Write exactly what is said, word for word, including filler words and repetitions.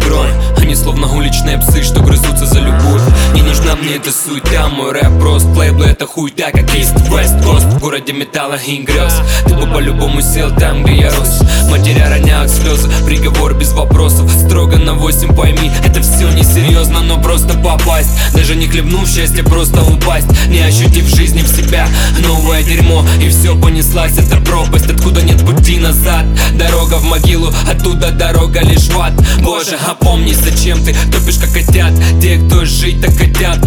игрой. Они словно уличные псы, что грызутся за любовь. Не нужна мне эта суета, мой рэп прост. Лейблы это хуйта, как East West Coast. В городе металла и грез. Ты бы по-любому сел там, где я рос. Матеря роняют слезы, приговор без вопросов. Строго на восемь, пойми, это все несерьезно, но просто попасть. Даже не хлебнув счастье, просто упасть. Не ощутив в жизни в себя новое дерьмо. И все понеслась, это пропасть, откуда нет пути назад. Дорога в могилу, оттуда дорога лишь в ад. Боже, опомни, зачем ты топишь как котят. Те, кто жить так хотят.